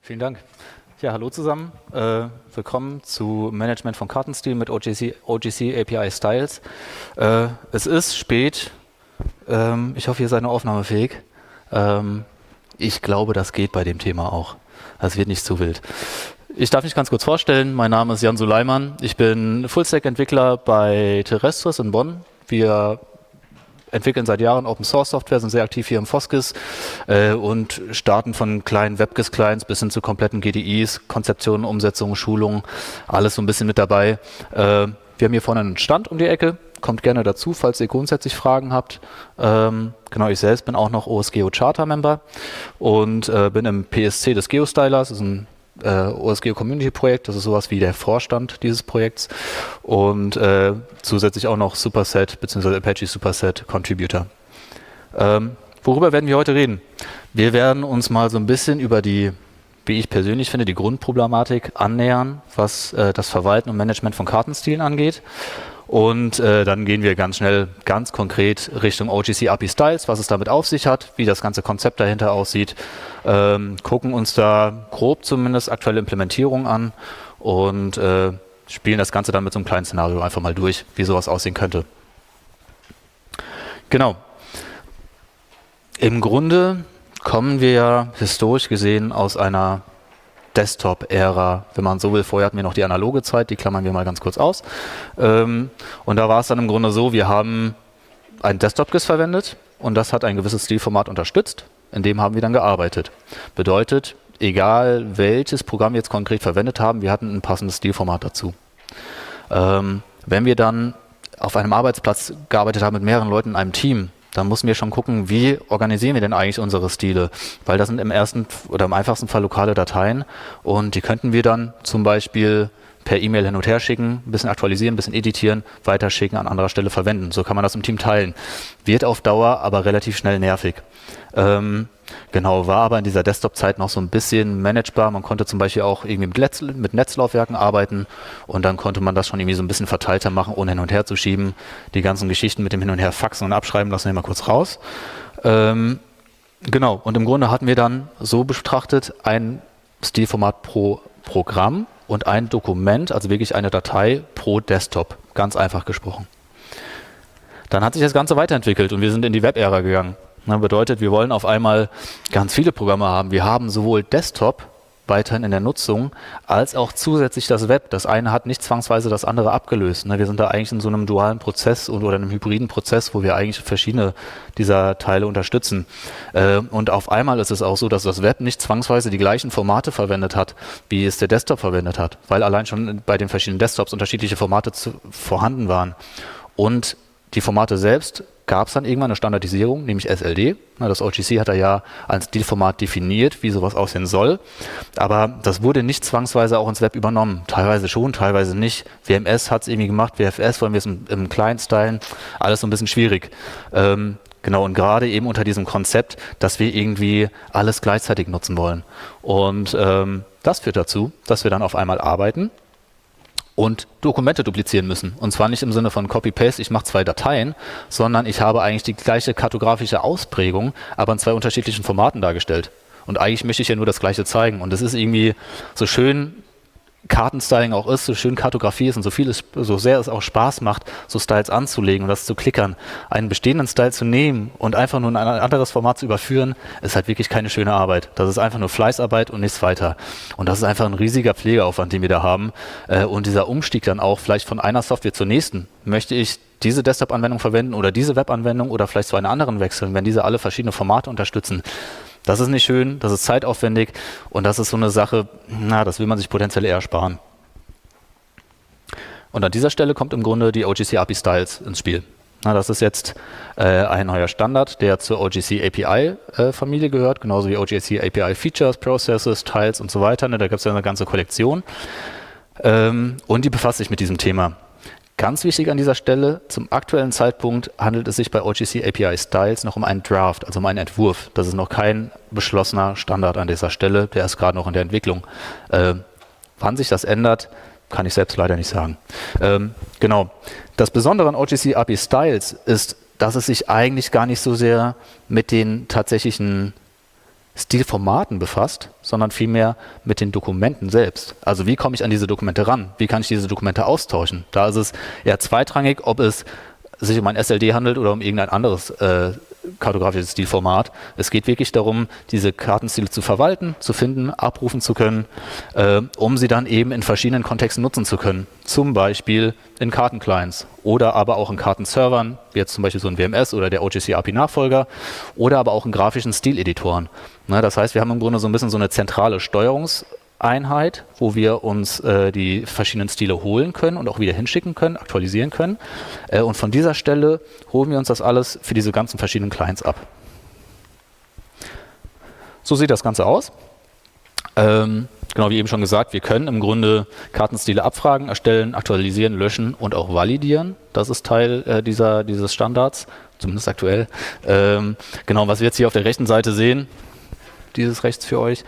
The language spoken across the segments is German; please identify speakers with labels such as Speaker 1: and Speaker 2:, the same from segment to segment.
Speaker 1: Vielen Dank. Ja, hallo zusammen. Willkommen zu Management von Kartenstil mit OGC API Styles. Es ist spät. Ich hoffe, ihr seid noch aufnahmefähig. Ich glaube, das geht bei dem Thema auch. Das wird nicht zu wild. Ich darf mich ganz kurz vorstellen. Mein Name ist Jan Suleiman. Ich bin Fullstack-Entwickler bei Terrestris in Bonn. Wir entwickeln seit Jahren Open Source Software, sind sehr aktiv hier im Foskis und starten von kleinen WebGIS-Clients bis hin zu kompletten GDIs, Konzeptionen, Umsetzungen, Schulungen, alles so ein bisschen mit dabei. Wir haben hier vorne einen Stand um die Ecke, kommt gerne dazu, falls ihr grundsätzlich Fragen habt. Genau, ich selbst bin auch noch OSGeo Charter Member und bin im PSC des GeoStylers, das ist ein OSGeo Community Projekt, das ist sowas wie der Vorstand dieses Projekts und zusätzlich auch noch Superset bzw. Apache Superset Contributor. Worüber werden wir heute reden? Wir werden uns mal so ein bisschen über die, wie ich persönlich finde, die Grundproblematik annähern, was das Verwalten und Management von Kartenstilen angeht. Und dann gehen wir ganz schnell, ganz konkret Richtung OGC API Styles, was es damit auf sich hat, wie das ganze Konzept dahinter aussieht, gucken uns da grob zumindest aktuelle Implementierungen an und spielen das Ganze dann mit so einem kleinen Szenario einfach mal durch, wie sowas aussehen könnte. Genau. Im Grunde kommen wir ja historisch gesehen aus einer Desktop-Ära, wenn man so will. Vorher hatten wir noch die analoge Zeit, die klammern wir mal ganz kurz aus. Und da war es dann im Grunde so, wir haben ein Desktop-GIS verwendet und das hat ein gewisses Stilformat unterstützt, in dem haben wir dann gearbeitet. Bedeutet, egal welches Programm wir jetzt konkret verwendet haben, wir hatten ein passendes Stilformat dazu. Wenn wir dann auf einem Arbeitsplatz gearbeitet haben mit mehreren Leuten in einem Team, dann müssen wir schon gucken, wie organisieren wir denn eigentlich unsere Stile? Weil das sind im ersten oder im einfachsten Fall lokale Dateien und die könnten wir dann zum Beispiel per E-Mail hin und her schicken, ein bisschen aktualisieren, ein bisschen editieren, weiterschicken, an anderer Stelle verwenden. So kann man das im Team teilen. Wird auf Dauer aber relativ schnell nervig. Genau, war aber in dieser Desktop-Zeit noch so ein bisschen managebar. Man konnte zum Beispiel auch irgendwie mit Netzlaufwerken arbeiten und dann konnte man das schon irgendwie so ein bisschen verteilter machen, ohne hin und her zu schieben. Die ganzen Geschichten mit dem Hin und Her faxen und abschreiben lassen wir mal kurz raus. Genau, und im Grunde hatten wir dann so betrachtet ein Stilformat pro Programm und ein Dokument, also wirklich eine Datei pro Desktop, ganz einfach gesprochen. Dann hat sich das Ganze weiterentwickelt und wir sind in die Web-Ära gegangen. Das bedeutet, wir wollen auf einmal ganz viele Programme haben. Wir haben sowohl Desktop weiterhin in der Nutzung, als auch zusätzlich das Web. Das eine hat nicht zwangsweise das andere abgelöst. Wir sind da eigentlich in so einem dualen Prozess oder einem hybriden Prozess, wo wir eigentlich verschiedene dieser Teile unterstützen. Und auf einmal ist es auch so, dass das Web nicht zwangsweise die gleichen Formate verwendet hat, wie es der Desktop verwendet hat, weil allein schon bei den verschiedenen Desktops unterschiedliche Formate vorhanden waren. Und die Formate selbst gab es dann irgendwann eine Standardisierung, nämlich SLD. Das OGC hat da ja ein Stilformat definiert, wie sowas aussehen soll. Aber das wurde nicht zwangsweise auch ins Web übernommen. Teilweise schon, teilweise nicht. WMS hat es irgendwie gemacht, WFS wollen wir es im Client stylen. Alles so ein bisschen schwierig. Genau, und gerade eben unter diesem Konzept, dass wir irgendwie alles gleichzeitig nutzen wollen. Und das führt dazu, dass wir dann auf einmal arbeiten und Dokumente duplizieren müssen. Und zwar nicht im Sinne von Copy-Paste, ich mache 2 Dateien, sondern ich habe eigentlich die gleiche kartografische Ausprägung, aber in 2 unterschiedlichen Formaten dargestellt. Und eigentlich möchte ich ja nur das Gleiche zeigen. Und das ist irgendwie so schön Kartenstyling auch ist, so schön Kartografie ist und so sehr es auch Spaß macht, so Styles anzulegen und das zu klickern. Einen bestehenden Style zu nehmen und einfach nur in ein anderes Format zu überführen, ist halt wirklich keine schöne Arbeit. Das ist einfach nur Fleißarbeit und nichts weiter. Und das ist einfach ein riesiger Pflegeaufwand, den wir da haben. Und dieser Umstieg dann auch vielleicht von einer Software zur nächsten. Möchte ich diese Desktop-Anwendung verwenden oder diese Web-Anwendung oder vielleicht zu einer anderen wechseln, wenn diese alle verschiedene Formate unterstützen. Das ist nicht schön, das ist zeitaufwendig und das ist so eine Sache, das will man sich potenziell eher sparen. Und an dieser Stelle kommt im Grunde die OGC API Styles ins Spiel. Das ist jetzt ein neuer Standard, der zur OGC API Familie gehört, genauso wie OGC API Features, Processes, Styles und so weiter. Da gibt es ja eine ganze Kollektion und die befasst sich mit diesem Thema. Ganz wichtig an dieser Stelle, zum aktuellen Zeitpunkt handelt es sich bei OGC API Styles noch um einen Draft, also um einen Entwurf. Das ist noch kein beschlossener Standard an dieser Stelle, der ist gerade noch in der Entwicklung. Wann sich das ändert, kann ich selbst leider nicht sagen. Genau. Das Besondere an OGC API Styles ist, dass es sich eigentlich gar nicht so sehr mit den tatsächlichen Stilformaten befasst, sondern vielmehr mit den Dokumenten selbst. Also wie komme ich an diese Dokumente ran? Wie kann ich diese Dokumente austauschen? Da ist es eher zweitrangig, ob es sich um ein SLD handelt oder um irgendein anderes kartografisches Stilformat. Es geht wirklich darum, diese Kartenstile zu verwalten, zu finden, abrufen zu können, um sie dann eben in verschiedenen Kontexten nutzen zu können. Zum Beispiel in Kartenclients oder aber auch in Kartenservern, wie jetzt zum Beispiel so ein WMS oder der OGC-API-Nachfolger oder aber auch in grafischen Stileditoren. Das heißt, wir haben im Grunde so ein bisschen so eine zentrale Steuerungseinheit, wo wir uns die verschiedenen Stile holen können und auch wieder hinschicken können, aktualisieren können. Und von dieser Stelle holen wir uns das alles für diese ganzen verschiedenen Clients ab. So sieht das Ganze aus. Genau wie eben schon gesagt, wir können im Grunde Kartenstile abfragen, erstellen, aktualisieren, löschen und auch validieren. Das ist Teil dieses Standards, zumindest aktuell. Genau, was wir jetzt hier auf der rechten Seite sehen, dieses rechts für euch,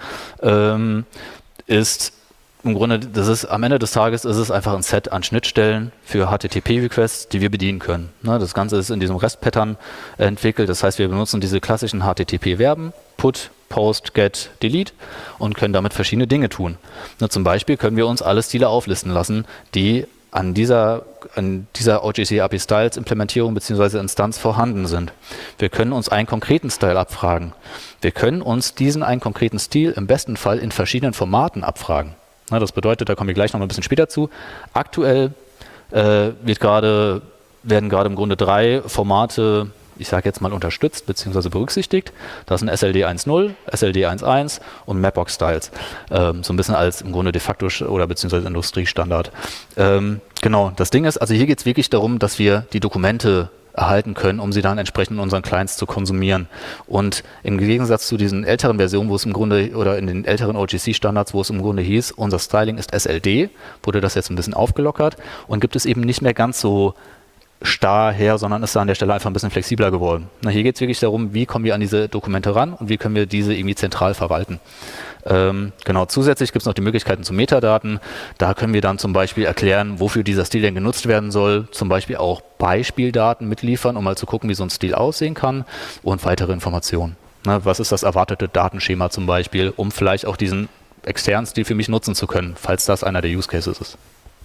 Speaker 1: ist im Grunde, am Ende des Tages ist es einfach ein Set an Schnittstellen für HTTP-Requests, die wir bedienen können. Das Ganze ist in diesem REST-Pattern entwickelt, das heißt, wir benutzen diese klassischen HTTP-Verben, Put, Post, Get, Delete und können damit verschiedene Dinge tun. Zum Beispiel können wir uns alle Stile auflisten lassen, die an dieser OGC API Styles Implementierung bzw. Instanz vorhanden sind. Wir können uns einen konkreten Style abfragen. Wir können uns diesen einen konkreten Stil im besten Fall in verschiedenen Formaten abfragen. Das bedeutet, da komme ich gleich noch ein bisschen später zu. Aktuell werden gerade im Grunde 3 Formate, ich sage jetzt mal unterstützt bzw. berücksichtigt. Das sind SLD 1.0, SLD 1.1 und Mapbox Styles. So ein bisschen als im Grunde de facto oder beziehungsweise Industriestandard. Genau, das Ding ist, also hier geht es wirklich darum, dass wir die Dokumente erhalten können, um sie dann entsprechend in unseren Clients zu konsumieren. Und im Gegensatz zu diesen älteren Versionen, wo es im Grunde, oder in den älteren OGC-Standards, wo es im Grunde hieß, unser Styling ist SLD, wurde das jetzt ein bisschen aufgelockert und gibt es eben nicht mehr ganz so starr her, sondern ist da an der Stelle einfach ein bisschen flexibler geworden. Hier geht es wirklich darum, wie kommen wir an diese Dokumente ran und wie können wir diese irgendwie zentral verwalten. Genau, zusätzlich gibt es noch die Möglichkeiten zu Metadaten. Da können wir dann zum Beispiel erklären, wofür dieser Stil denn genutzt werden soll, zum Beispiel auch Beispieldaten mitliefern, um mal zu gucken, wie so ein Stil aussehen kann und weitere Informationen. Was ist das erwartete Datenschema zum Beispiel, um vielleicht auch diesen externen Stil für mich nutzen zu können, falls das einer der Use Cases ist.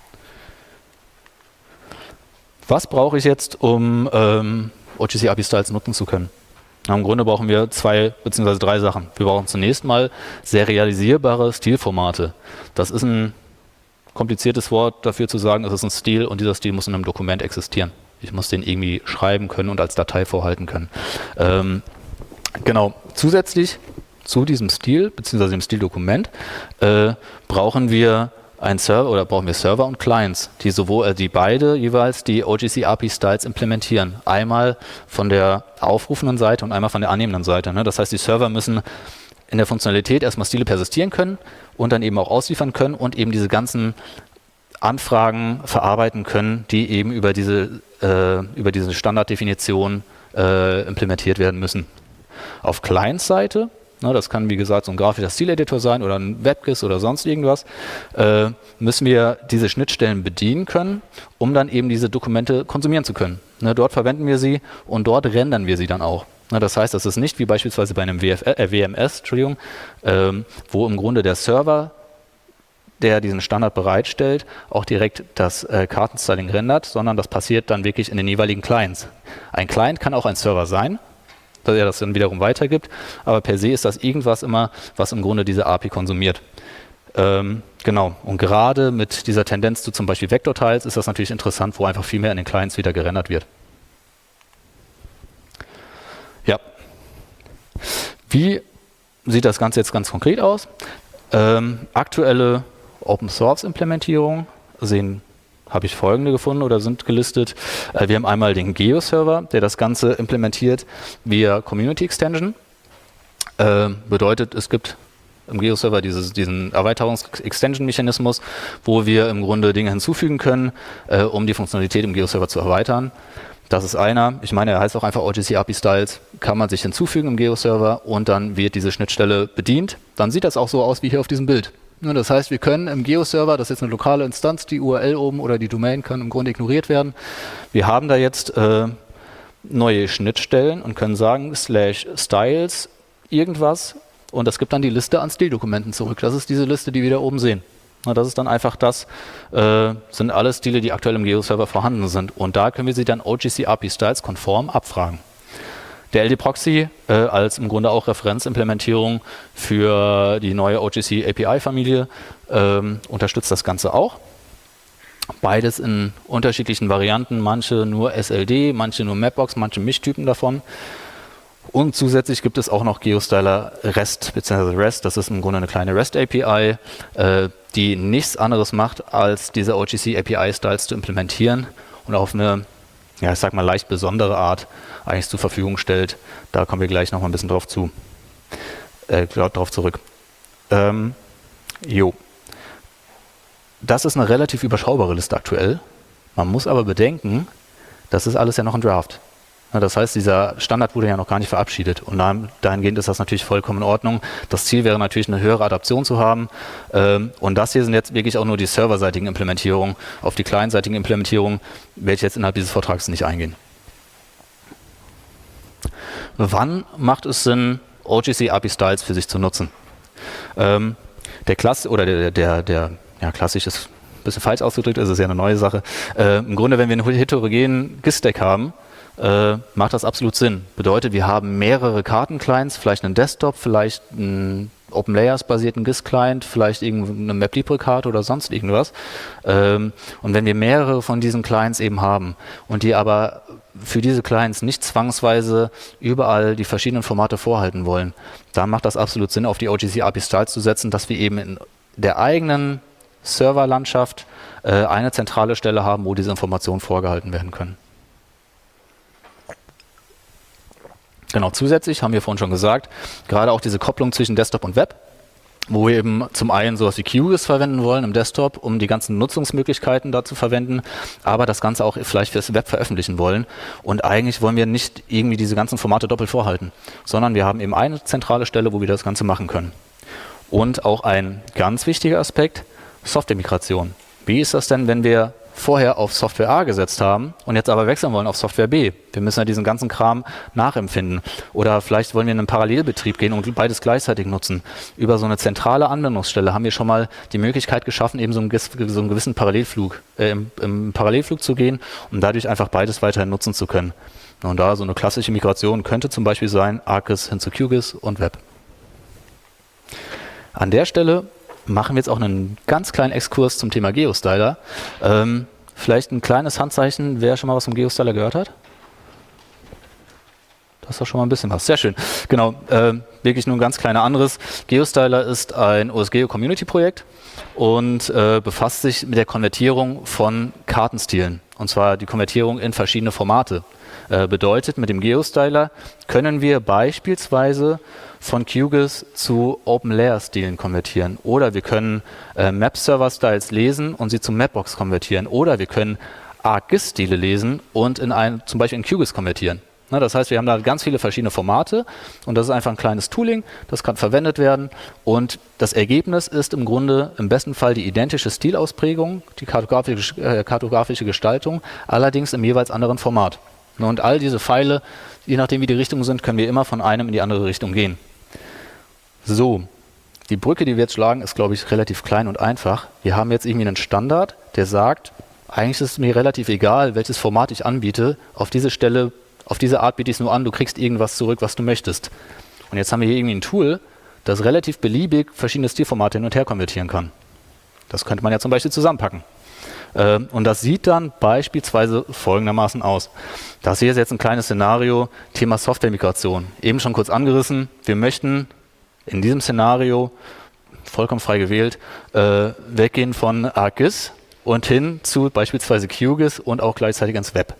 Speaker 1: Was brauche ich jetzt, um OGC API Styles nutzen zu können? Im Grunde brauchen wir 2 bzw. 3 Sachen. Wir brauchen zunächst mal serialisierbare Stilformate. Das ist ein kompliziertes Wort dafür zu sagen, es ist ein Stil und dieser Stil muss in einem Dokument existieren. Ich muss den irgendwie schreiben können und als Datei vorhalten können. Genau. Zusätzlich zu diesem Stil bzw. dem Stildokument brauchen wir Server und Clients, die beide jeweils die OGC API Styles implementieren. Einmal von der aufrufenden Seite und einmal von der annehmenden Seite. Das heißt, die Server müssen in der Funktionalität erstmal Stile persistieren können und dann eben auch ausliefern können und eben diese ganzen Anfragen verarbeiten können, die eben über diese Standarddefinition implementiert werden müssen. Auf Client-Seite, das kann wie gesagt so ein grafischer Stileditor sein oder ein WebGIS oder sonst irgendwas, müssen wir diese Schnittstellen bedienen können, um dann eben diese Dokumente konsumieren zu können. Dort verwenden wir sie und dort rendern wir sie dann auch. Das heißt, das ist nicht wie beispielsweise bei einem WMS, wo im Grunde der Server, der diesen Standard bereitstellt, auch direkt das Kartenstyling rendert, sondern das passiert dann wirklich in den jeweiligen Clients. Ein Client kann auch ein Server sein, dass er das dann wiederum weitergibt, aber per se ist das irgendwas immer, was im Grunde diese API konsumiert. Genau, und gerade mit dieser Tendenz zu zum Beispiel Vektortiles ist das natürlich interessant, wo einfach viel mehr in den Clients wieder gerendert wird. Ja. Wie sieht das Ganze jetzt ganz konkret aus? Aktuelle Open-Source-Implementierungen habe ich folgende gefunden oder sind gelistet. Wir haben einmal den Geo-Server, der das Ganze implementiert via Community Extension. Bedeutet, es gibt im Geo-Server diesen Erweiterungs-Extension-Mechanismus, wo wir im Grunde Dinge hinzufügen können, um die Funktionalität im Geo-Server zu erweitern. Das ist einer. Ich meine, er heißt auch einfach OGC API Styles. Kann man sich hinzufügen im Geo-Server und dann wird diese Schnittstelle bedient. Dann sieht das auch so aus wie hier auf diesem Bild. Das heißt, wir können im Geo-Server, das ist jetzt eine lokale Instanz, die URL oben oder die Domain kann im Grunde ignoriert werden. Wir haben da jetzt neue Schnittstellen und können sagen /styles irgendwas und das gibt dann die Liste an Stildokumenten zurück. Das ist diese Liste, die wir da oben sehen. Na, das ist dann einfach sind alle Stile, die aktuell im Geo-Server vorhanden sind. Und da können wir sie dann OGC API Styles konform abfragen. Der LD-Proxy als im Grunde auch Referenzimplementierung für die neue OGC API-Familie unterstützt das Ganze auch. Beides in unterschiedlichen Varianten, manche nur SLD, manche nur Mapbox, manche Mischtypen davon. Und zusätzlich gibt es auch noch GeoStyler REST, beziehungsweise REST, das ist im Grunde eine kleine REST-API, die nichts anderes macht, als diese OGC API-Styles zu implementieren und auf eine, ja, ich sag mal, leicht besondere Art eigentlich zur Verfügung stellt. Da kommen wir gleich noch mal ein bisschen drauf zurück. Das ist eine relativ überschaubare Liste aktuell. Man muss aber bedenken, das ist alles ja noch ein Draft. Das heißt, dieser Standard wurde ja noch gar nicht verabschiedet und dahingehend ist das natürlich vollkommen in Ordnung. Das Ziel wäre natürlich, eine höhere Adaption zu haben und das hier sind jetzt wirklich auch nur die serverseitigen Implementierungen. Auf die clientseitigen Implementierungen werde ich jetzt innerhalb dieses Vortrags nicht eingehen. Wann macht es Sinn, OGC API Styles für sich zu nutzen? Der klassisch ist ein bisschen falsch ausgedrückt, ist es ja eine neue Sache. Im Grunde, wenn wir einen heterogenen GIS-Stack haben, macht das absolut Sinn. Bedeutet, wir haben mehrere Kartenclients, vielleicht einen Desktop, vielleicht einen OpenLayers-basierten GIS-Client, vielleicht irgendeine MapLibre-Karte oder sonst irgendwas. Und wenn wir mehrere von diesen Clients eben haben und die aber für diese Clients nicht zwangsweise überall die verschiedenen Formate vorhalten wollen, dann macht das absolut Sinn, auf die OGC API Styles zu setzen, dass wir eben in der eigenen Serverlandschaft eine zentrale Stelle haben, wo diese Informationen vorgehalten werden können. Genau, zusätzlich haben wir vorhin schon gesagt, gerade auch diese Kopplung zwischen Desktop und Web, wo wir eben zum einen sowas wie QGIS verwenden wollen im Desktop, um die ganzen Nutzungsmöglichkeiten da zu verwenden, aber das Ganze auch vielleicht fürs Web veröffentlichen wollen. Und eigentlich wollen wir nicht irgendwie diese ganzen Formate doppelt vorhalten, sondern wir haben eben eine zentrale Stelle, wo wir das Ganze machen können. Und auch ein ganz wichtiger Aspekt, Softwaremigration. Wie ist das denn, wenn wir vorher auf Software A gesetzt haben und jetzt aber wechseln wollen auf Software B? Wir müssen ja diesen ganzen Kram nachempfinden. Oder vielleicht wollen wir in einen Parallelbetrieb gehen und beides gleichzeitig nutzen. Über so eine zentrale Anwendungsstelle haben wir schon mal die Möglichkeit geschaffen, eben so einen gewissen Parallelflug, im Parallelflug zu gehen und dadurch einfach beides weiterhin nutzen zu können. Und da so eine klassische Migration könnte zum Beispiel sein, ArcGIS hin zu QGIS und Web. An der Stelle machen wir jetzt auch einen ganz kleinen Exkurs zum Thema GeoStyler. Vielleicht ein kleines Handzeichen, wer schon mal was vom GeoStyler gehört hat? Das ist doch schon mal ein bisschen was. Sehr schön. Genau, wirklich nur ein ganz kleiner anderes. GeoStyler ist ein OSGeo-Community-Projekt und befasst sich mit der Konvertierung von Kartenstilen. Und zwar die Konvertierung in verschiedene Formate. Bedeutet, mit dem GeoStyler können wir beispielsweise von QGIS zu OpenLayer-Stilen konvertieren. Oder wir können Map-Server-Styles lesen und sie zu Mapbox konvertieren. Oder wir können ArcGIS-Stile lesen und zum Beispiel in QGIS konvertieren. Na, das heißt, wir haben da ganz viele verschiedene Formate und das ist einfach ein kleines Tooling, das kann verwendet werden und das Ergebnis ist im Grunde im besten Fall die identische Stilausprägung, die kartografische Gestaltung, allerdings im jeweils anderen Format. Und all diese Pfeile, je nachdem wie die Richtungen sind, können wir immer von einem in die andere Richtung gehen. So, die Brücke, die wir jetzt schlagen, ist, glaube ich, relativ klein und einfach. Wir haben jetzt irgendwie einen Standard, der sagt, eigentlich ist es mir relativ egal, welches Format ich anbiete. Auf diese Stelle, auf diese Art biete ich es nur an, du kriegst irgendwas zurück, was du möchtest. Und jetzt haben wir hier irgendwie ein Tool, das relativ beliebig verschiedene Stilformate hin und her konvertieren kann. Das könnte man ja zum Beispiel zusammenpacken. Und das sieht dann beispielsweise folgendermaßen aus. Das hier ist jetzt ein kleines Szenario, Thema Softwaremigration. Eben schon kurz angerissen, wir möchten in diesem Szenario, vollkommen frei gewählt, weggehen von ArcGIS und hin zu beispielsweise QGIS und auch gleichzeitig ins Web.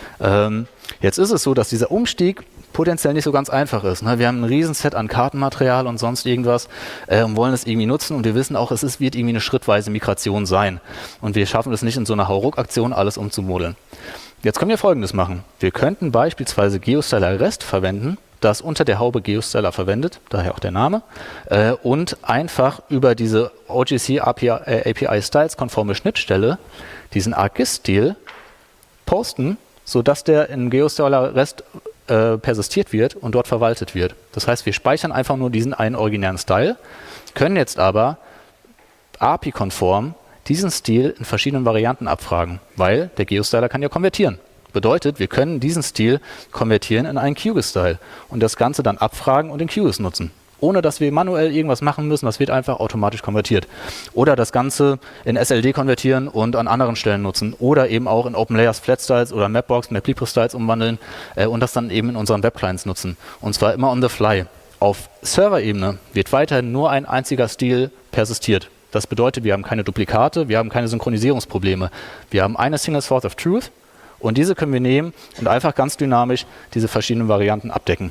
Speaker 1: Jetzt ist es so, dass dieser Umstieg potenziell nicht so ganz einfach ist. Ne? Wir haben ein Riesenset an Kartenmaterial und sonst irgendwas und wollen es irgendwie nutzen und wir wissen auch, wird irgendwie eine schrittweise Migration sein. Und wir schaffen es nicht in so einer Hauruck-Aktion alles umzumodeln. Jetzt können wir Folgendes machen. Wir könnten beispielsweise GeoStyler REST verwenden, das unter der Haube GeoStyler verwendet, daher auch der Name, und einfach über diese OGC API Styles konforme Schnittstelle diesen ArcGIS-Stil posten, sodass der in GeoStyler REST persistiert wird und dort verwaltet wird. Das heißt, wir speichern einfach nur diesen einen originären Style, können jetzt aber API-konform diesen Stil in verschiedenen Varianten abfragen, weil der GeoStyler kann ja konvertieren. Bedeutet, wir können diesen Stil konvertieren in einen QGIS-Style und das Ganze dann abfragen und in QGIS nutzen. Ohne dass wir manuell irgendwas machen müssen, das wird einfach automatisch konvertiert. Oder das Ganze in SLD konvertieren und an anderen Stellen nutzen. Oder eben auch in OpenLayers Flat Styles oder Mapbox, MapLibra Styles umwandeln und das dann eben in unseren Webclients nutzen. Und zwar immer on the fly. Auf Server-Ebene wird weiterhin nur ein einziger Stil persistiert. Das bedeutet, wir haben keine Duplikate, wir haben keine Synchronisierungsprobleme. Wir haben eine Single Source of Truth und diese können wir nehmen und einfach ganz dynamisch diese verschiedenen Varianten abdecken.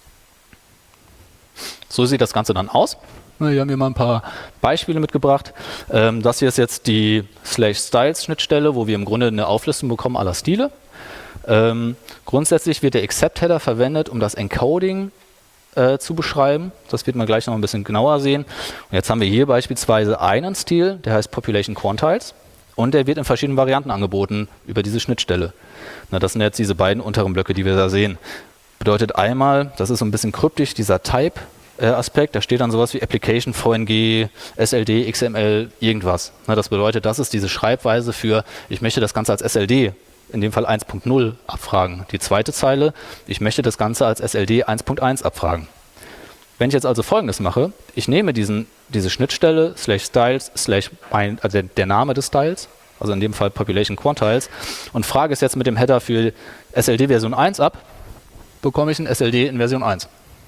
Speaker 1: So sieht das Ganze dann aus. Wir haben hier mal ein paar Beispiele mitgebracht. Das hier ist jetzt die /styles-Schnittstelle, wo wir im Grunde eine Auflistung bekommen aller Stile. Grundsätzlich wird der Accept-Header verwendet, um das Encoding zu beschreiben. Das wird man gleich noch ein bisschen genauer sehen. Und jetzt haben wir hier beispielsweise einen Stil, der heißt Population Quantiles und der wird in verschiedenen Varianten angeboten über diese Schnittstelle. Na, das sind jetzt diese beiden unteren Blöcke, die wir da sehen. Bedeutet einmal, das ist so ein bisschen kryptisch, dieser Type-Aspekt, da steht dann sowas wie Application, VNG, SLD, XML, irgendwas. Na, das bedeutet, das ist diese Schreibweise für, ich möchte das Ganze als SLD in dem Fall 1.0 abfragen. Die zweite Zeile, ich möchte das Ganze als SLD 1.1 abfragen. Wenn ich jetzt also Folgendes mache, ich nehme diese Schnittstelle, /styles, also der Name des Styles, also in dem Fall Population Quantiles, und frage es jetzt mit dem Header für SLD Version 1 ab, bekomme ich ein SLD in Version 1.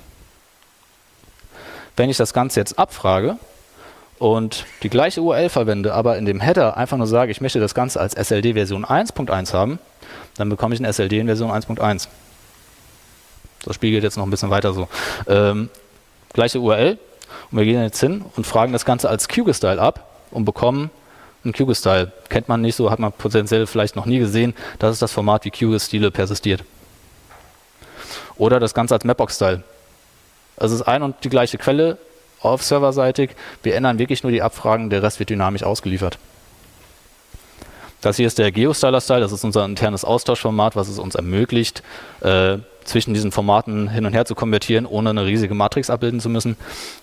Speaker 1: Wenn ich das Ganze jetzt abfrage und die gleiche URL verwende, aber in dem Header einfach nur sage, ich möchte das Ganze als SLD Version 1.1 haben, dann bekomme ich ein SLD in Version 1.1. Das Spiel geht jetzt noch ein bisschen weiter so. Gleiche URL und wir gehen jetzt hin und fragen das Ganze als QGIS-Style ab und bekommen einen QGIS-Style. Kennt man nicht so, hat man potenziell vielleicht noch nie gesehen. Das ist das Format, wie QGIS-Stile persistiert. Oder das Ganze als Mapbox-Style. Es ist ein und die gleiche Quelle auf serverseitig. Wir ändern wirklich nur die Abfragen, der Rest wird dynamisch ausgeliefert. Das hier ist der GeoStyler-Style, das ist unser internes Austauschformat, was es uns ermöglicht, zwischen diesen Formaten hin und her zu konvertieren, ohne eine riesige Matrix abbilden zu müssen.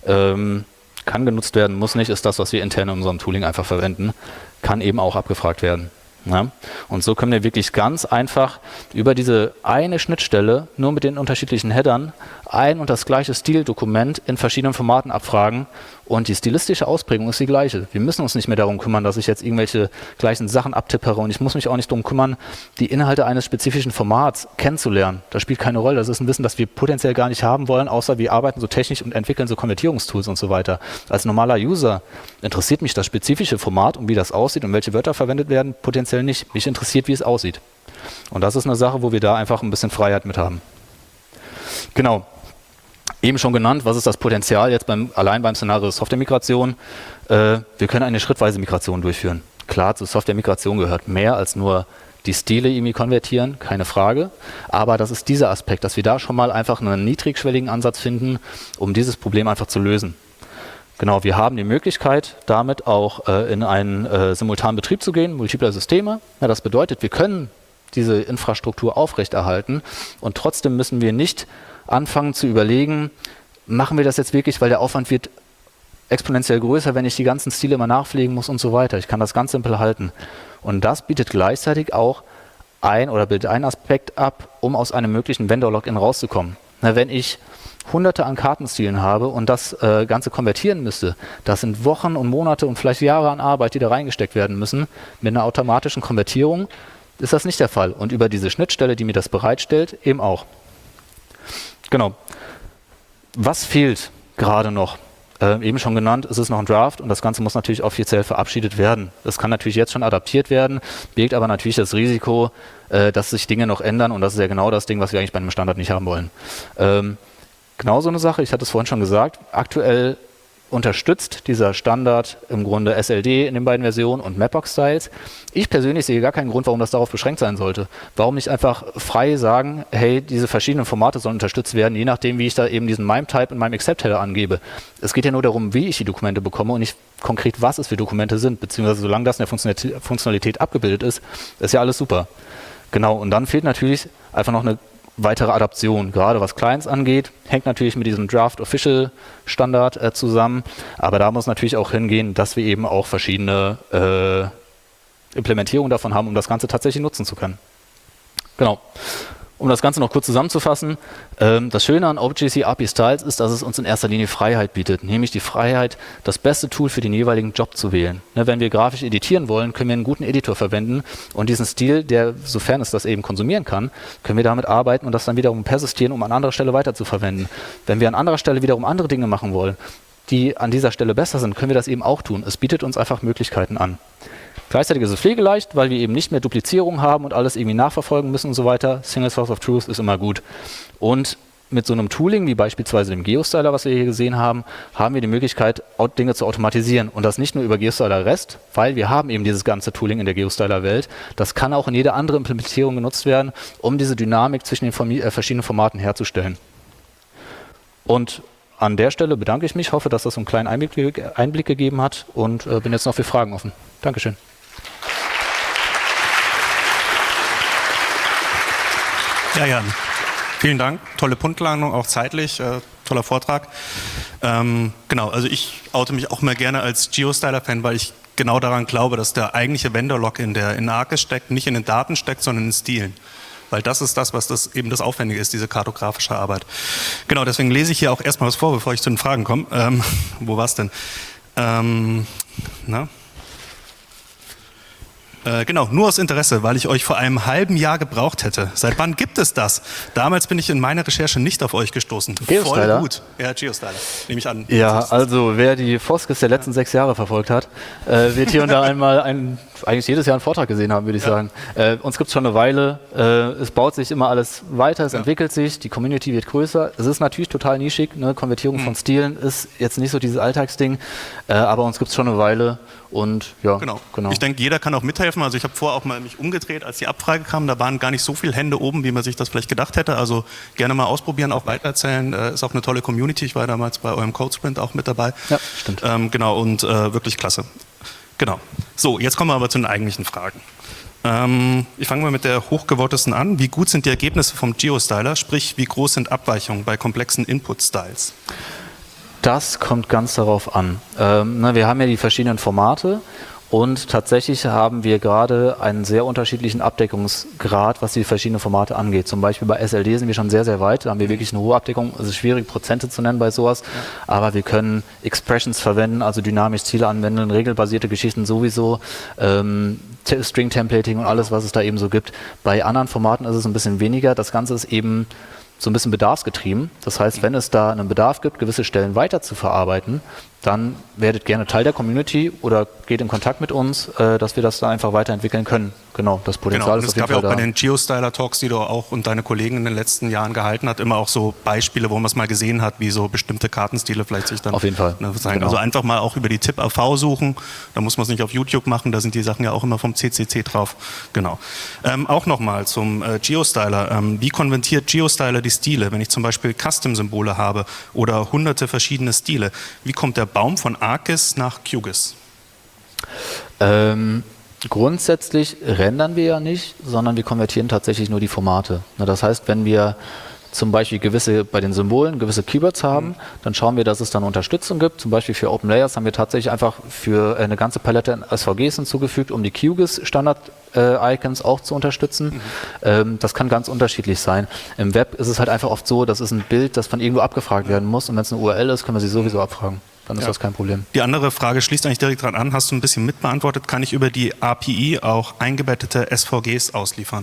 Speaker 1: Kann genutzt werden, muss nicht, ist das, was wir intern in unserem Tooling einfach verwenden. Kann eben auch abgefragt werden. Ja? Und so können wir wirklich ganz einfach über diese eine Schnittstelle nur mit den unterschiedlichen Headern ein und das gleiche Stildokument in verschiedenen Formaten abfragen und die stilistische Ausprägung ist die gleiche. Wir müssen uns nicht mehr darum kümmern, dass ich jetzt irgendwelche gleichen Sachen abtippere und ich muss mich auch nicht darum kümmern, die Inhalte eines spezifischen Formats kennenzulernen. Das spielt keine Rolle. Das ist ein Wissen, das wir potenziell gar nicht haben wollen, außer wir arbeiten so technisch und entwickeln so Konvertierungstools und so weiter. Als normaler User interessiert mich das spezifische Format und wie das aussieht und welche Wörter verwendet werden, potenziell nicht. Mich interessiert, wie es aussieht. Und das ist eine Sache, wo wir da einfach ein bisschen Freiheit mit haben. Genau. Eben schon genannt, was ist das Potenzial jetzt allein beim Szenario Software-Migration? Wir können eine schrittweise Migration durchführen. Klar, zur Software-Migration gehört mehr als nur die Stile irgendwie konvertieren, keine Frage. Aber das ist dieser Aspekt, dass wir da schon mal einfach einen niedrigschwelligen Ansatz finden, um dieses Problem einfach zu lösen. Genau, wir haben die Möglichkeit, damit auch in einen simultanen Betrieb zu gehen, multipler Systeme. Ja, das bedeutet, wir können diese Infrastruktur aufrechterhalten und trotzdem müssen wir nicht anfangen zu überlegen, machen wir das jetzt wirklich, weil der Aufwand wird exponentiell größer, wenn ich die ganzen Stile immer nachpflegen muss und so weiter. Ich kann das ganz simpel halten. Und das bietet gleichzeitig auch bildet einen Aspekt ab, um aus einem möglichen Vendor-Login rauszukommen. Na, wenn ich hunderte an Kartenstilen habe und das Ganze konvertieren müsste, das sind Wochen und Monate und vielleicht Jahre an Arbeit, die da reingesteckt werden müssen. Mit einer automatischen Konvertierung ist das nicht der Fall. Und über diese Schnittstelle, die mir das bereitstellt, eben auch. Genau. Was fehlt gerade noch? Eben schon genannt, es ist noch ein Draft und das Ganze muss natürlich offiziell verabschiedet werden. Das kann natürlich jetzt schon adaptiert werden, birgt aber natürlich das Risiko, dass sich Dinge noch ändern und das ist ja genau das Ding, was wir eigentlich bei einem Standard nicht haben wollen. Genau so eine Sache, ich hatte es vorhin schon gesagt, aktuell unterstützt dieser Standard im Grunde SLD in den beiden Versionen und Mapbox-Styles. Ich persönlich sehe gar keinen Grund, warum das darauf beschränkt sein sollte. Warum nicht einfach frei sagen, hey, diese verschiedenen Formate sollen unterstützt werden, je nachdem, wie ich da eben diesen MIME-Type in meinem Accept-Header angebe. Es geht ja nur darum, wie ich die Dokumente bekomme und nicht konkret, was es für Dokumente sind, beziehungsweise solange das in der Funktionalität abgebildet ist, ist ja alles super. Genau, und dann fehlt natürlich einfach noch eine weitere Adaption, gerade was Clients angeht, hängt natürlich mit diesem Draft Official Standard zusammen, aber da muss natürlich auch hingehen, dass wir eben auch verschiedene Implementierungen davon haben, um das Ganze tatsächlich nutzen zu können. Genau. Um das Ganze noch kurz zusammenzufassen, das Schöne an OpenJDC API Styles ist, dass es uns in erster Linie Freiheit bietet, nämlich die Freiheit, das beste Tool für den jeweiligen Job zu wählen. Ne, wenn wir grafisch editieren wollen, können wir einen guten Editor verwenden und diesen Stil, der, sofern es das eben konsumieren kann, können wir damit arbeiten und das dann wiederum persistieren, um an anderer Stelle weiter zu verwenden. Wenn wir an anderer Stelle wiederum andere Dinge machen wollen, die an dieser Stelle besser sind, können wir das eben auch tun. Es bietet uns einfach Möglichkeiten an. Gleichzeitig ist es pflegeleicht, weil wir eben nicht mehr Duplizierung haben und alles irgendwie nachverfolgen müssen und so weiter. Single Source of Truth ist immer gut. Und mit so einem Tooling, wie beispielsweise dem GeoStyler, was wir hier gesehen haben, haben wir die Möglichkeit, Dinge zu automatisieren. Und das nicht nur über GeoStyler REST, weil wir haben eben dieses ganze Tooling in der GeoStyler-Welt. Das kann auch in jeder andere Implementierung genutzt werden, um diese Dynamik zwischen den verschiedenen Formaten herzustellen. Und an der Stelle bedanke ich mich, hoffe, dass das so einen kleinen Einblick gegeben hat und bin jetzt noch für Fragen offen. Dankeschön.
Speaker 2: Ja, Jan, vielen Dank. Tolle Punktlandung, auch zeitlich, toller Vortrag. Genau, also ich oute mich auch mal gerne als GeoStyler-Fan, weil ich genau daran glaube, dass der eigentliche Vendor-Log in ArcGIS steckt, nicht in den Daten steckt, sondern in den Stilen. Weil das ist das, was das eben das Aufwendige ist, diese kartografische Arbeit. Genau, deswegen lese ich hier auch erstmal was vor, bevor ich zu den Fragen komme. Wo war es denn? Genau, nur aus Interesse, weil ich euch vor einem halben Jahr gebraucht hätte. Seit wann gibt es das? Damals bin ich in meiner Recherche nicht auf euch gestoßen.
Speaker 1: GeoStyler?
Speaker 2: Voll gut. Ja, GeoStyler, nehme ich an.
Speaker 1: Ja, also wer die Foskis der letzten 6 Jahre verfolgt hat, wird hier und da einmal eigentlich jedes Jahr einen Vortrag gesehen haben, würde ich sagen. Uns gibt es schon eine Weile. Es baut sich immer alles weiter, es entwickelt sich, die Community wird größer. Es ist natürlich total nischig, ne? Konvertierung von Stilen ist jetzt nicht so dieses Alltagsding, aber uns gibt es schon eine Weile. Und ja,
Speaker 2: genau.
Speaker 1: genau.
Speaker 2: Ich denke, jeder kann auch mithelfen. Also ich habe vorher auch mal mich umgedreht, als die Abfrage kam. Da waren gar nicht so viele Hände oben, wie man sich das vielleicht gedacht hätte. Also gerne mal ausprobieren, auch weitererzählen. Ist auch eine tolle Community. Ich war damals bei eurem Codesprint auch mit dabei.
Speaker 1: Ja, stimmt.
Speaker 2: Genau, und wirklich klasse. Genau. So, jetzt kommen wir aber zu den eigentlichen Fragen. Ich fange mal mit der hochgewortesten an. Wie gut sind die Ergebnisse vom GeoStyler? Sprich, wie groß sind Abweichungen bei komplexen Input-Styles?
Speaker 1: Das kommt ganz darauf an. Wir haben ja die verschiedenen Formate und tatsächlich haben wir gerade einen sehr unterschiedlichen Abdeckungsgrad, was die verschiedenen Formate angeht. Zum Beispiel bei SLD sind wir schon sehr, sehr weit. Da haben wir wirklich eine hohe Abdeckung. Es ist schwierig, Prozente zu nennen bei sowas. Aber wir können Expressions verwenden, also dynamisch Ziele anwenden, regelbasierte Geschichten sowieso, String-Templating und alles, was es da eben so gibt. Bei anderen Formaten ist es ein bisschen weniger. Das Ganze ist eben so ein bisschen bedarfsgetrieben. Das heißt, wenn es da einen Bedarf gibt, gewisse Stellen weiter zu verarbeiten, dann werdet gerne Teil der Community oder geht in Kontakt mit uns, dass wir das da einfach weiterentwickeln können. Genau, das Potenzial ist auf jeden Fall da.
Speaker 2: Es gab ja auch bei den GeoStyler-Talks, die du auch und deine Kollegen in den letzten Jahren gehalten hast, immer auch so Beispiele, wo man es mal gesehen hat, wie so bestimmte Kartenstile vielleicht sich dann
Speaker 1: auf jeden Fall
Speaker 2: zeigen. Genau. Also einfach mal auch über die TIP-AV suchen, da muss man es nicht auf YouTube machen, da sind die Sachen ja auch immer vom CCC drauf. Genau. Auch nochmal zum GeoStyler. Wie konvertiert GeoStyler die Stile? Wenn ich zum Beispiel Custom-Symbole habe oder hunderte verschiedene Stile, wie kommt der Baum von ArcGIS nach QGIS?
Speaker 1: Grundsätzlich rendern wir ja nicht, sondern wir konvertieren tatsächlich nur die Formate. Das heißt, wenn wir zum Beispiel bei den Symbolen gewisse Keywords haben, dann schauen wir, dass es dann Unterstützung gibt. Zum Beispiel für Open Layers haben wir tatsächlich einfach für eine ganze Palette an SVGs hinzugefügt, um die QGIS Standard-Icons auch zu unterstützen. Das kann ganz unterschiedlich sein. Im Web ist es halt einfach oft so, das ist ein Bild, das von irgendwo abgefragt werden muss und wenn es eine URL ist, können wir sie sowieso abfragen. Dann ist das kein Problem.
Speaker 2: Die andere Frage schließt eigentlich direkt dran an, hast du ein bisschen mitbeantwortet. Kann ich über die API auch eingebettete SVGs ausliefern?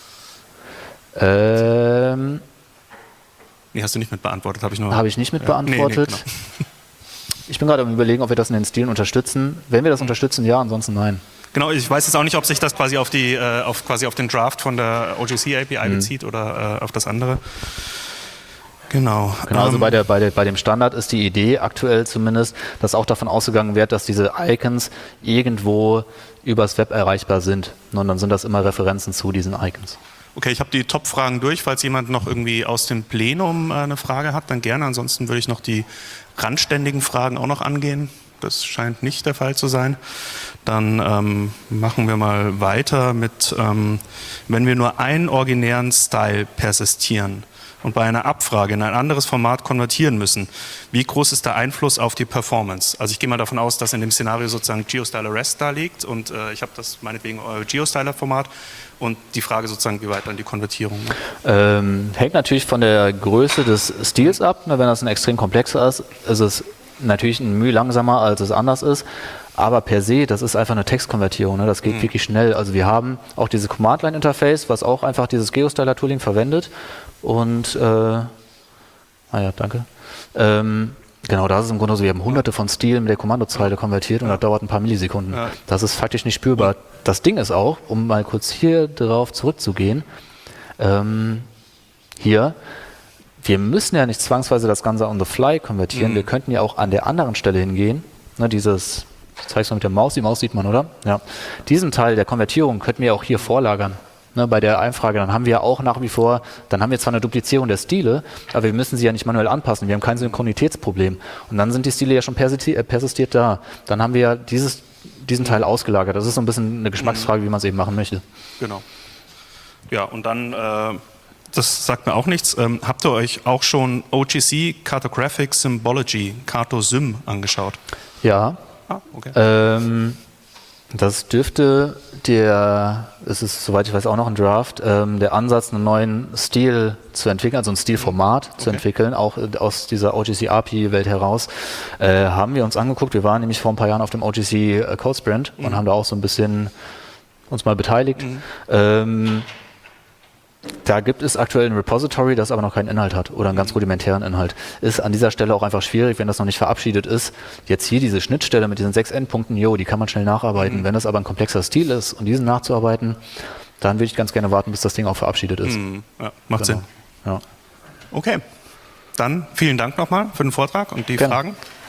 Speaker 2: Nee, hast du nicht mitbeantwortet,
Speaker 1: Habe ich nicht mitbeantwortet. Nee, genau. Ich bin gerade am Überlegen, ob wir das in den Stilen unterstützen. Wenn wir das unterstützen, ja, ansonsten nein.
Speaker 2: Genau, ich weiß jetzt auch nicht, ob sich das quasi auf den Draft von der OGC API bezieht oder auf das andere. Genau,
Speaker 1: also bei dem Standard ist die Idee aktuell zumindest, dass auch davon ausgegangen wird, dass diese Icons irgendwo übers Web erreichbar sind. Und dann sind das immer Referenzen zu diesen Icons.
Speaker 2: Okay, ich habe die Top-Fragen durch. Falls jemand noch irgendwie aus dem Plenum eine Frage hat, dann gerne. Ansonsten würde ich noch die randständigen Fragen auch noch angehen. Das scheint nicht der Fall zu sein. Dann machen wir mal weiter mit, wenn wir nur einen originären Style persistieren und bei einer Abfrage in ein anderes Format konvertieren müssen, wie groß ist der Einfluss auf die Performance? Also ich gehe mal davon aus, dass in dem Szenario sozusagen GeoStyler REST da liegt und ich habe das meinetwegen GeoStyler-Format und die Frage sozusagen, wie weit dann die Konvertierung?
Speaker 1: Hängt natürlich von der Größe des Stils ab. Wenn das ein extrem komplexer ist, ist es natürlich ein Mühe langsamer, als es anders ist. Aber per se, das ist einfach eine Textkonvertierung. Ne? Das geht wirklich schnell. Also wir haben auch dieses Command-Line-Interface, was auch einfach dieses GeoStyler-Tooling verwendet. Und, danke. Genau, das ist im Grunde so, wir haben hunderte von Stilen mit der Kommandozeile konvertiert und das dauert ein paar Millisekunden. Ja. Das ist faktisch nicht spürbar. Das Ding ist auch, um mal kurz hier drauf zurückzugehen, hier, wir müssen ja nicht zwangsweise das Ganze on the fly konvertieren, wir könnten ja auch an der anderen Stelle hingehen, ne, ich zeige es mal mit der Maus, die Maus sieht man, oder? Ja. Diesen Teil der Konvertierung könnten wir auch hier vorlagern. Ne, bei der Einfrage, dann haben wir auch nach wie vor, dann haben wir zwar eine Duplizierung der Stile, aber wir müssen sie ja nicht manuell anpassen, wir haben kein Synchronitätsproblem. Und dann sind die Stile ja schon persistiert da. Dann haben wir ja diesen Teil ausgelagert. Das ist so ein bisschen eine Geschmacksfrage, wie man es eben machen möchte.
Speaker 2: Genau. Ja, und dann, das sagt mir auch nichts, habt ihr euch auch schon OGC Cartographic Symbology, CartoSym, angeschaut?
Speaker 1: Ja. Okay. Das dürfte es ist, soweit ich weiß, auch noch ein Draft, der Ansatz, einen neuen Stil zu entwickeln, also ein Stilformat zu entwickeln, auch aus dieser OGC-API-Welt heraus, haben wir uns angeguckt. Wir waren nämlich vor ein paar Jahren auf dem OGC Code Sprint und haben da auch so ein bisschen uns mal beteiligt. Da gibt es aktuell ein Repository, das aber noch keinen Inhalt hat oder einen ganz rudimentären Inhalt. Ist an dieser Stelle auch einfach schwierig, wenn das noch nicht verabschiedet ist. Jetzt hier diese Schnittstelle mit diesen 6 Endpunkten, die kann man schnell nacharbeiten. Wenn das aber ein komplexer Stil ist und diesen nachzuarbeiten, dann würde ich ganz gerne warten, bis das Ding auch verabschiedet ist.
Speaker 2: Ja, macht Sinn.
Speaker 1: Ja.
Speaker 2: Okay, dann vielen Dank nochmal für den Vortrag und die Fragen.